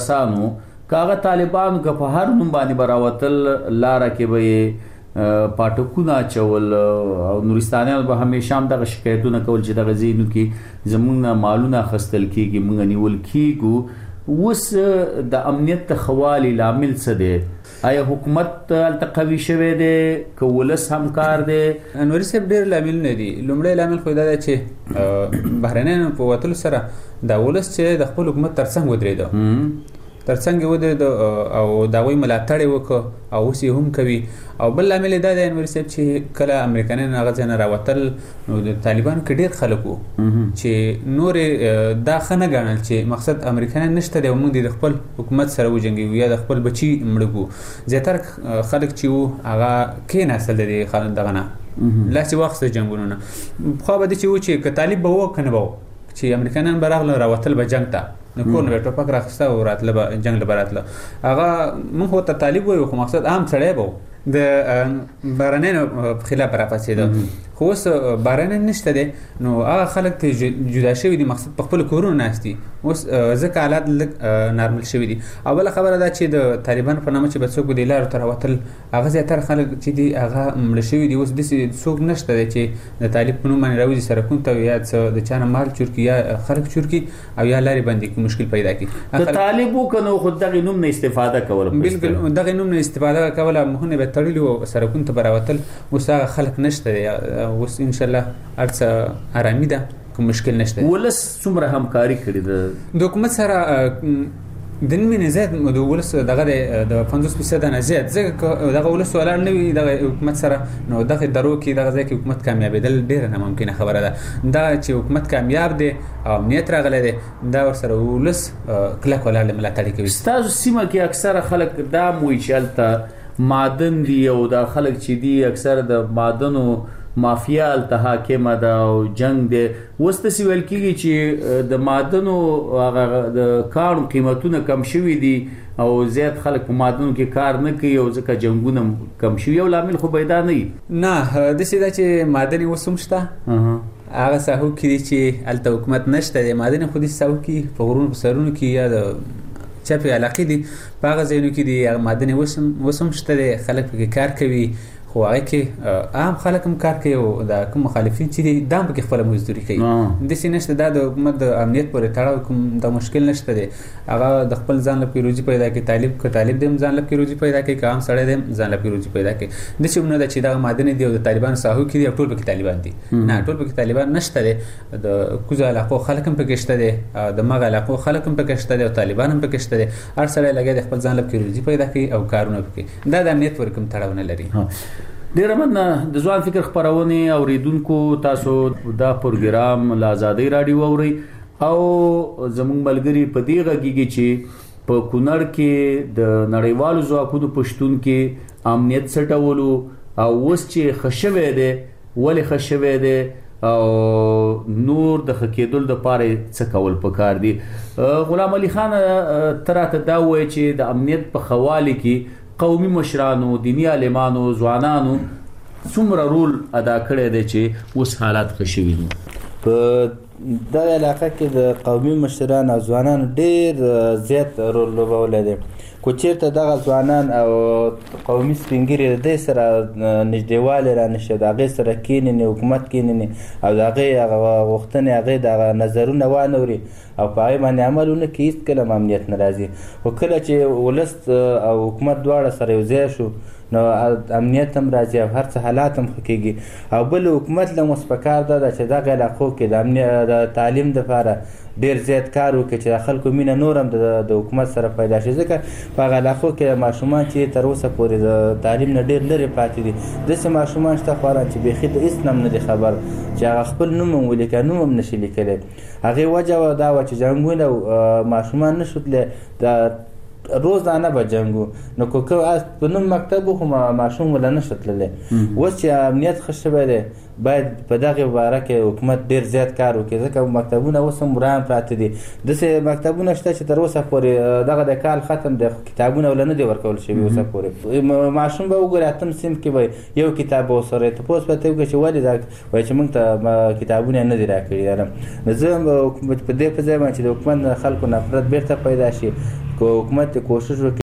سانو کاغه طالبانو که په هر نوم باندې براوتل لاره کې به پاټکونه چول او نورستانیان به همیشه هم دغه شکایتونه کول چې دغه زینو کې زمونږ مالونه خستل کیږي مونږ نیول کیږو. اوس د امنیت تخوالي لامل څه دی؟ آیا حکومت التقوی شوی دی که ولس همکار دی؟ انوري صاحب ډېر لاملونه دي. لومړی لامل خو دا دی چې بهرنیانو په وتلو سره دا ولس چې د خپل حکومت ترڅنګ ودرېده ترڅنګ ودرېد او د هغوی ملاتړ یې وکړ او اوس یې هم کوي. او بل لامل دا دی انوري صاحب چې کله امریکایان هغه ځای نه راوتل نو د طالبانو کې ډېر خلک وو چې نورې دا ښه نه ګڼل چې مقصد امریکایان نشته دی او موږ د خپل حکومت سره وجنګېږو یا د خپل بچي مړه کړو. زیاتره خلک چې وو هغه کېناستل د دې دغه نه لاس یې واخیسته جنګونو نه. پخوا به داسې وو چې که طالب به وو که نه به وو چې امریکایان به راغله راوتل به جنګ ته نو کور نه به ټوپک راخیسته او راتله به جنګ له به راتله. هغه موږ ورته طالب وایو خو مقصد عام سړی به و د بهرنیانو خلاف راپاڅېده. خو اوس بهرنیان نشته دی نو هغه خلک ته جدا شوي دي مقصد په خپلو کورونو ناست دي اوس ځکه حالات لږ نارمل شوي دي. او بله خبره دا چې د طالبانو په نامه چې به څوک دې لارو ته راوتل هغه زیاتره خلک چې دي هغه مړه شوي دي. اوس داسې څوک نشته دی چې د طالب په نوم باندې راوځي سړکونو ته یا څه د چا نه مال چور کړي یا خلک چور کړي او یا لارې بندې کړي مشکل پیدا کړي. که طالب وکنو خو دغې نوم نه استفاده کوله بالکل دغې نوم نه استفاده کوله مخونه به تړلي وو سړکونو ته به راوتل. اوس هغه خلک نشته دی اوس انشاءالله هر څه ارامي ده کوم مشکل نشته. ولس څومره همکاري کړې ده د حکومت سره؟ د نیمې نه زیات د ولس دغه د 50% نه زیات ځکه دغه ولس ولاړ نه وي دغه حکومت سره نو دغه درو کې دغه ځای کې حکومت کامیابېدل ډېره ناممکنه خبره ده. دا چې حکومت کامیاب دی او امنیت راغلی دی دا ورسره ولس کلک ولاړ ملاتړ کوي. ستاسو سیمه کې اکثره خلک دا وایي چې هلته معدن دي او دا خلک چې دي اکثره د معدنو مافیا هلته حاکمه ده او جنگ دی. اوس داسې ویل کېږي چې د معدنو هغه د کاڼو قیمتونه کم شوي دي او زیات خلک په معدنو کې کار نه کوي او ځکه جنګونه کم شوي. یو لامل خو پیدا نه وي نه داسې ده چې معدن اوس هم شته هغه ساحو کې دي چې هلته حکومت نشته دی. معدن خو داسې ساحو کې په غرونو په سرونو کې یا د چپې علاقې دي په هغه ځایونو کې دي هغه معدن اوس هم شته دی خلک پکې کار کوي. خو هغه کې عام خلک هم کار کوي او د کوم مخالفین چې دي دا هم پکې خپله مزدوري کوي. داسې نشته دا د حکومت د امنیت پورې تړاو کوم د مشکل نشته دی. هغه د خپل ځان لپاره روزي پیدا کوي. طالب دی هم ځان لپاره روزي پیدا کوي که عام سړی دی هم ځان لپاره روزي پیدا کوي. داسې هم نه ده چې دغه معدن دي او د طالبانو ساحو کې دي او ټول پکې طالبان دي. نه ټول پکې طالبان نشته دی. د کوزو علاقو خلک هم پکې شته دی د مغه علاقو خلک هم پکې شته دی او طالبان هم پکې شته دی. هر سړی لګیا د خپل ځان لپاره روزي پیدا کوي او کارونه پکې دا د امنیت پورې کوم تړاو نه لري. ډیره مننه د ځوان فکر خپرونې اوریدونکو. تاسو دا پروګرام له آزادۍ راډیو اورئ او زموږ ملګري په دې غږیږي چې په کونړ کې د نړیوالو ځواکونو په شتون کې امنیت څه ډول او اوس چې ښه شوی دی ولې ښه شوی دی او نور د ښه کېدلو دپاره څه کول پکار دي. غلام علي خان ته راته دا ووایه چې د امنیت په ښه والي کې قومي مشرانو دیني عالمانو ځوانانو څومره رول ادا کړی دی چې اوس حالات ښه شوي دي؟ په دغه علاقه کې د قومي مشرانو او ځوانانو ډېر زیات رول لوبولی دی. خو چېرته دغه ځوانان او قومي سپین ږیري د دې سره نږدېوالی رانشي د هغې سره کښېنني حکومت کښېنني او د هغې هغه غوښتنې هغې دغه نظرونه وانوري او په هغې باندې عمل ونه کړي هېڅکله هم امنیت نه راځي. خو کله چې ولس او حکومت دواړه سره یو ځای شو نو امنیت هم راځي او هر څه حالات هم ښه کېږي. او بل حکومت له اوس په کار ده چې دغه علاقو کې د تعلیم دپاره ډېر زیات کار وکړي چې د خلکو مینه نور هم د حکومت سره پیدا شي. ځکه په هغه علاقو کې ماشومان چې تر اوسه پورې د تعلیم نه ډېر لرې پاتې دي. داسې ماشومان شته خواران چې بیخي د هېڅ نه هم نه دي خبر چې هغه خپل نوم هم ولیکه نوم هم نشي لیکلی. هغې وجه دا وه چې جنګونه ماشومان نه شو تللی روزانه به جنګ نو که په نوم مکتب خو ماشوم ولا نشو تللی. اوس چې امنیت ښه شوی دی باید په دغه باره کې حکومت ډیر زیات کار وکړي ځکه مکتبونه اوس هم وران پراته دي. داسې مکتبونه شته چې تر اوسه پورې دغه د کال ختم د کتابونه ولا نه دي ورکول شوي اوسه پورې. ماشوم به وګوري اتم صنف کې به یو کتاب ورسره تپوس به ته وکړي چې ولې دا وایي چې موږ ته کتابونه نه دي راکړي. زه په دې په ځای باندې چې د حکومت خلکو نفرت بیرته پیدا شي، که حکومت کوشش وکړي